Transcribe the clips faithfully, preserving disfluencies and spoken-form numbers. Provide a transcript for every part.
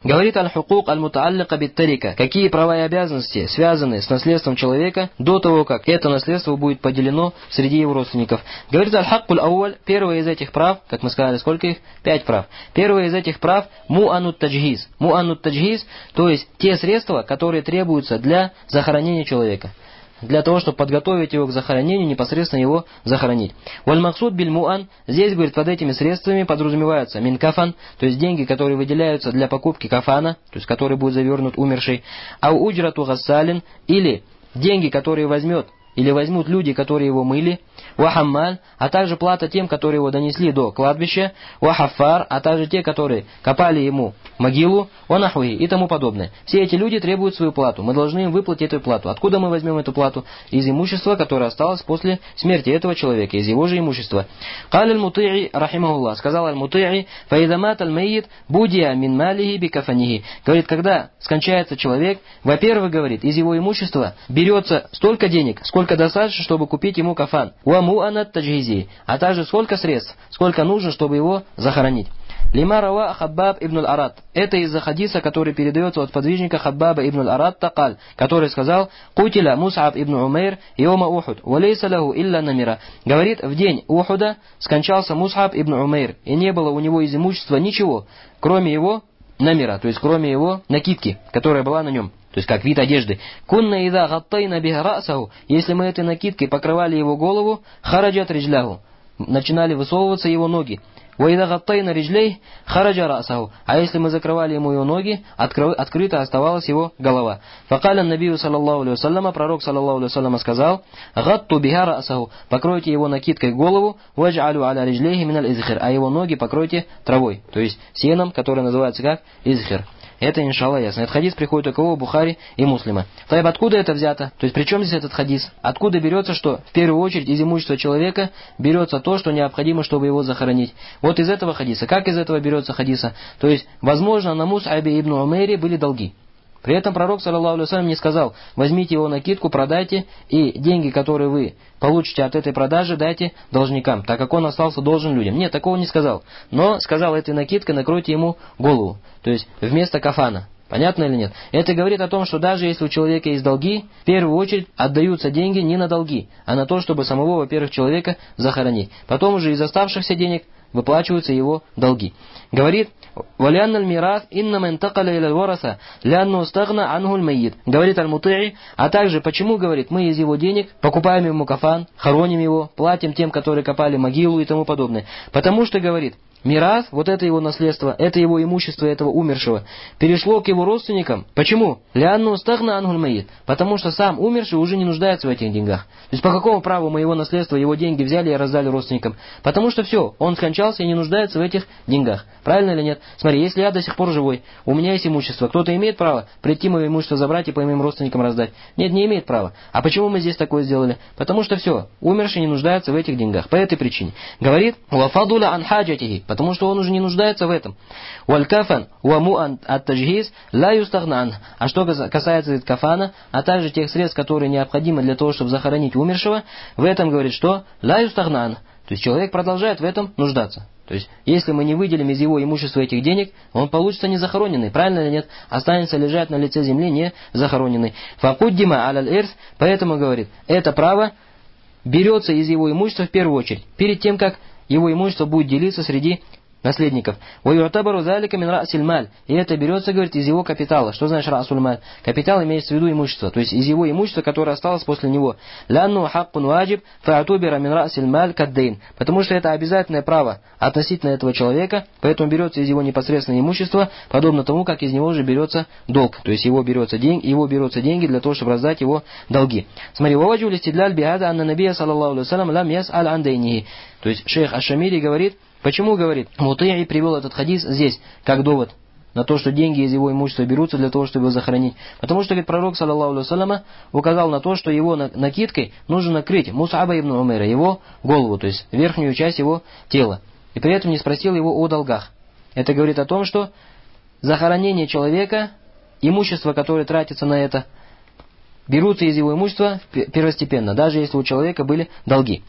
Говорит аль-хукук аль-мутааллика бит-тарика. Какие права и обязанности связаны с наследством человека до того, как это наследство будет поделено среди его родственников. Говорит аль-хаккуль ауаль, первое из этих прав, как мы сказали, сколько их? Пять прав. Первое из этих прав му'анут таджхиз. Му'анут таджхиз, то есть те средства, которые требуются для захоронения человека. Для того, чтобы подготовить его к захоронению, непосредственно его захоронить. Валь максуд биль муан, здесь, говорит, под этими средствами подразумевается мин кафан, то есть деньги, которые выделяются для покупки кафана, то есть который будет завернут умерший, ау уджрату гассалин, или деньги, которые возьмет или возьмут люди, которые его мыли, вахаммаль, а также плата тем, которые его донесли до кладбища, вахафар, а также те, которые копали ему могилу, ванахуи и тому подобное. Все эти люди требуют свою плату, мы должны им выплатить эту плату. Откуда мы возьмем эту плату? Из имущества, которое осталось после смерти этого человека, из его же имущества. Каль аль-Мути'и, рахимахуллах, сказал аль-Мути'и, фаидамат аль-Маид, будия мин малихи би кафанихи. Говорит, когда скончается человек, во-первых, говорит, из его имущества берется столько денег, сколько достаточно, чтобы купить ему кафан. Уаму анат таджхизи, а также сколько средств, сколько нужно, чтобы его захоронить. Лима рава Хаббаб ибн аль-Арат. Это из-за хадиса, который передается от подвижника Хаббаба ибн аль-Арат Такаль, который сказал: «Кутиля Мус'аб ибн Умейр йома Ухуд, валейса лаху илля намира». Говорит, в день Ухуда скончался Мус'аб ибн Умейр, и не было у него из имущества ничего, кроме его намира, то есть кроме его накидки, которая была на нем. То есть как вид одежды. Кунна ида гаттайна биха ра'саху, если мы этой накидкой покрывали его голову, хараджат риджляху, начинали высовываться его ноги. Ва ида гаттайна риджлей, хараджа ра'саху, а если мы закрывали ему его ноги, откры, открыто оставалась его голова. Факаля набию саллаллаху алейхи вассаляма, пророк саллаллаху алейхи вассаляма сказал: гатту биха ра'саху, покройте его накидкой голову, вадж'алю аля риджлейхи миналь изхир, а его ноги покройте травой, то есть сеном, которое называется как изхир. Это, иншаллах, ясно. Этот хадис приходит только у Бухари и Муслима. Тайб, откуда это взято? То есть, при чем здесь этот хадис? Откуда берется, что в первую очередь из имущества человека берется то, что необходимо, чтобы его захоронить? Вот из этого хадиса. Как из этого берется хадиса? То есть, возможно, на Мус'абе ибн Умейре были долги. При этом пророк, саллаллаху алейхи вассалям, не сказал: возьмите его накидку, продайте, и деньги, которые вы получите от этой продажи, дайте должникам, так как он остался должен людям. Нет, такого не сказал. Но сказал: этой накидкой накройте ему голову, то есть вместо кафана. Понятно или нет? Это говорит о том, что даже если у человека есть долги, в первую очередь отдаются деньги не на долги, а на то, чтобы самого, во-первых, человека захоронить. Потом уже из оставшихся денег выплачиваются его долги. Говорит: «Валянна аль-мирас иннама интакаля иля аль-вараса, лянну стагна анху аль-майит». Говорит аль-Мути'и, а также почему, говорит, мы из его денег покупаем ему кафан, хороним его, платим тем, которые копали могилу и тому подобное. Потому что, говорит, мирас, вот это его наследство, это его имущество этого умершего, перешло к его родственникам. Почему? Лянну стагна анху аль-майит. Потому что сам умерший уже не нуждается в этих деньгах. То есть по какому праву мы его наследство, его деньги взяли и раздали родственникам? Потому что все, он скончался и не нуждается в этих деньгах. Правильно или нет? Смотри, если я до сих пор живой, у меня есть имущество, кто-то имеет право прийти мое имущество забрать и по моим родственникам раздать? Нет, не имеет права. А почему мы здесь такое сделали? Потому что все, умерший не нуждается в этих деньгах. По этой причине. Говорит: «Вафадуля ан хаджатихи», потому что он уже не нуждается в этом. «Валькафан уаму ат-таджхиз ла юстагнан». А что касается кафана, а также тех средств, которые необходимы для того, чтобы захоронить умершего, в этом говорит, что ла юстагнан. То есть человек продолжает в этом нуждаться. То есть, если мы не выделим из его имущества этих денег, он получится не захороненный, правильно или нет? Останется лежать на лице земли не захороненный. Факуддима аляль ирс, поэтому, говорит, это право берется из его имущества в первую очередь, перед тем, как его имущество будет делиться среди наследников. «Ваю'табару залика мин ра'силь маль». И это берется, говорит, из его капитала. Что значит ра'суль маль? Капитал имеется в виду имущество, то есть из его имущества, которое осталось после него. «Лянну хаккун ваджиб фа'атубира мин ра'силь маль каддейн». Потому что это обязательное право относительно этого человека, поэтому берется из его непосредственного имущества, подобно тому, как из него же берется долг. То есть его берется деньги, его берутся деньги для того, чтобы раздать его долги. Смотри, «Ваваджу листидляль бихада анна набия саллаллаху алейхи вассалям лам яс'аль ан дейнихи». То есть шейх Аш-Шамири говорит, почему, говорит, Мути'и привел этот хадис здесь, как довод на то, что деньги из его имущества берутся для того, чтобы его захоронить. Потому что, говорит, пророк, саллаллаху алейхи вассаляма, указал на то, что его накидкой нужно накрыть Мус'аба ибн Умейра, его голову, то есть верхнюю часть его тела. И при этом не спросил его о долгах. Это говорит о том, что захоронение человека, имущество, которое тратится на это, берутся из его имущества первостепенно, даже если у человека были долги.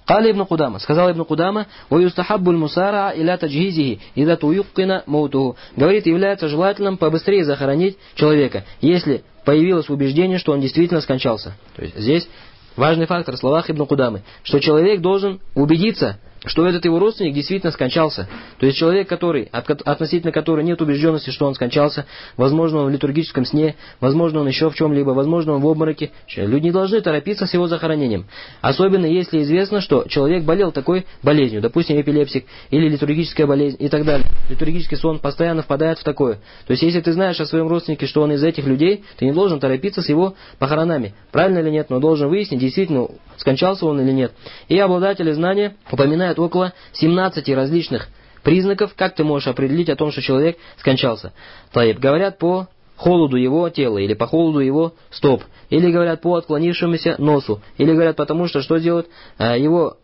Кали ибн Кудама, сказал ибн Кудама, «Ваюстахаббуль мусараа иля таджхизихи, ида туюккина маутуху». Говорит, является желательным побыстрее захоронить человека, если появилось убеждение, что он действительно скончался. То есть здесь важный фактор в словах ибн Кудамы, что человек должен убедиться, что этот его родственник действительно скончался. То есть человек, который, относительно которого нет убежденности, что он скончался, возможно, он в литургическом сне, возможно, он еще в чем-либо, возможно, он в обмороке. Люди не должны торопиться с его захоронением. Особенно, если известно, что человек болел такой болезнью, допустим, эпилепсик или литургическая болезнь и так далее. Литургический сон постоянно впадает в такое. То есть, если ты знаешь о своем родственнике, что он из этих людей, ты не должен торопиться с его похоронами. Правильно или нет, но должен выяснить, действительно скончался он или нет. И обладатели знания упоминают около семнадцати различных признаков, как ты можешь определить о том, что человек скончался. Таиб, говорят по холоду его тела, или по холоду его стоп, или говорят по отклонившемуся носу, или говорят потому, что что делают его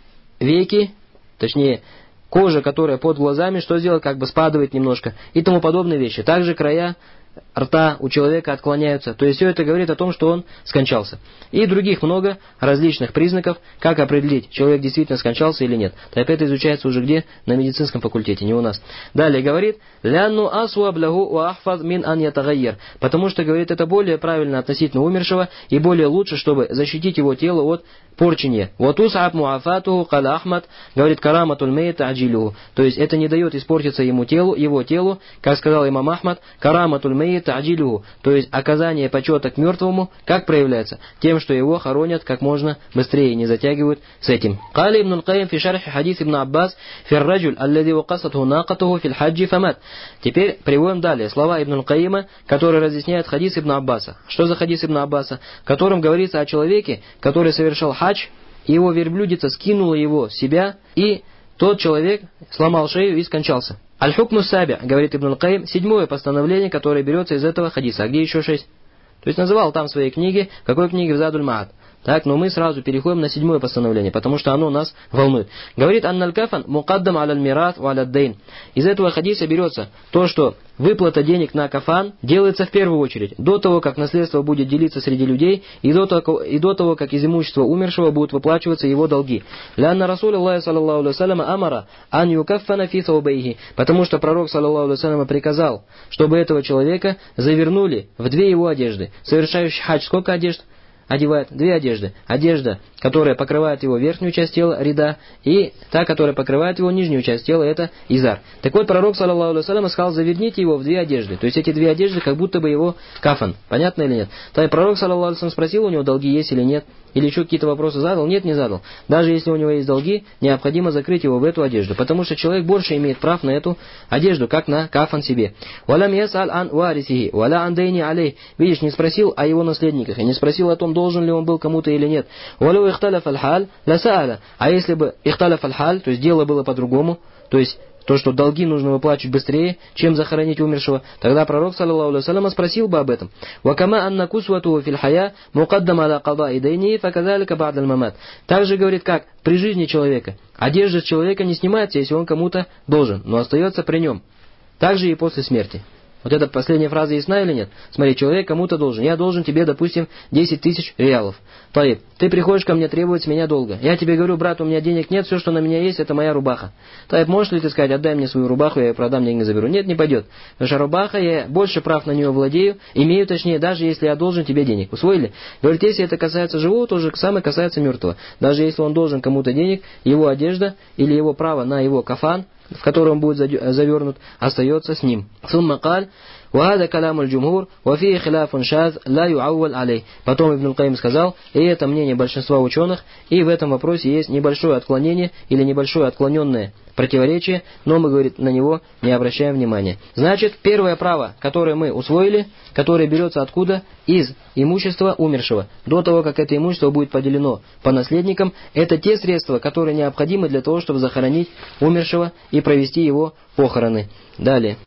веки, точнее кожа, которая под глазами, что делает, как бы спадывает немножко, и тому подобные вещи. Также края рта у человека отклоняются. То есть все это говорит о том, что он скончался. И других много различных признаков, как определить, человек действительно скончался или нет. Так это изучается уже где? На медицинском факультете, не у нас. Далее говорит, «Лянну асуаб лаху ва ахфад мин ан ятагайер». Потому что, говорит, это более правильно относительно умершего и более лучше, чтобы защитить его тело от порчения. «Ватусаб муафатуху кала Ахмад», говорит, «караматуль мейта аджилюху». То есть это не дает испортиться ему телу, его телу, как сказал имам Ахмад, «караматуль мейта аджилюху». То есть оказание почета к мертвому, как проявляется? Тем, что его хоронят как можно быстрее, не затягивают с этим. «Кали ибн аль-Кайм фи шархи хадис ибн Аббас фир раджуль аллади вакасатху накатуху фил хаджи фамат». Теперь приводим далее слова ибн аль-Кайима, которые разъясняют хадис ибн Аббаса. Что за хадис ибн Аббаса? В котором говорится о человеке, который совершал хадж, и его верблюдица скинула его с себя, и тот человек сломал шею и скончался. Аль-Хукму Саби, говорит ибн аль-Кайим, седьмое постановление, которое берется из этого хадиса. А где еще шесть? То есть называл там в своей книге, в какой книге? В Задуль Маат. Так, но мы сразу переходим на седьмое постановление, потому что оно нас волнует. Говорит Анналь Кафан мукаддам аляль мират ва аляль дейн. Из этого хадиса берется то, что выплата денег на кафан делается в первую очередь, до того, как наследство будет делиться среди людей, и до того, и до того как из имущества умершего будут выплачиваться его долги. Лянна Расуль Аллахи саллаллаху алейхи ва саллям амара ан юкаффана фи саубайхи. Потому что пророк саллаллаху алейхи ва саллям приказал, чтобы этого человека завернули в две его одежды. Совершающий хадж сколько одежд одевает? Две одежды. Одежда, которая покрывает его верхнюю часть тела, рида, и та, которая покрывает его нижнюю часть тела, это изар. Так вот, пророк, саллаллаху алейхи ва саллям, сказал, заверните его в две одежды. То есть эти две одежды, как будто бы его кафан. Понятно или нет? Так пророк, саллаллаху алейхи ва саллям, спросил, у него долги есть или нет, или еще какие-то вопросы задал? Нет, не задал. Даже если у него есть долги, необходимо закрыть его в эту одежду, потому что человек больше имеет прав на эту одежду, как на кафан себе. «Валам ясаль ан варисихи, валя ан дейни алей». Видишь, не спросил о его наследниках, и не спросил о том, должен ли он был кому-то или нет. «Валю ихталяф аль-халь, ла сааля». А если бы ихталяф аль-халь, то есть дело было по-другому, то есть то, что долги нужно выплачивать быстрее, чем захоронить умершего, тогда пророк, саллаллаху алейхи ва саллям, спросил бы об этом. «Вакама анна кусвату фил хая мукаддам аля кадаи дейни факазалика ба'д аль-мамат». Также говорит, как при жизни человека. Одежда с человека не снимается, если он кому-то должен, но остается при нем. Также и после смерти. Вот эта последняя фраза ясна или нет? Смотри, человек кому-то должен. Я должен тебе, допустим, десять тысяч реалов. Таиб, ты приходишь ко мне требовать с меня долга. Я тебе говорю, брат, у меня денег нет, все, что на меня есть, это моя рубаха. Таиб, можешь ли ты сказать, отдай мне свою рубаху, я ее продам, деньги заберу? Нет, не пойдет. Потому что рубаха, я больше прав на нее владею, имею точнее, даже если я должен тебе денег. Усвоили? Говорит, если это касается живого, то же самое касается мертвого. Даже если он должен кому-то денег, его одежда или его право на его кафан, в котором будет завернут, остается с ним. Сумма каль, وهذا كلام الجمهور وفيه خلاف شاذ لا يعول عليه. Потом Ибн аль-Кайим сказал, и это мнение большинства ученых, и в этом вопросе есть небольшое отклонение или небольшое отклоненное противоречие, но мы, говорит, на него не обращаем внимания. Значит, первое право, которое мы усвоили, которое берется откуда? Из имущества умершего. До того, как это имущество будет поделено по наследникам, это те средства, которые необходимы для того, чтобы захоронить умершего и провести его похороны. Далее.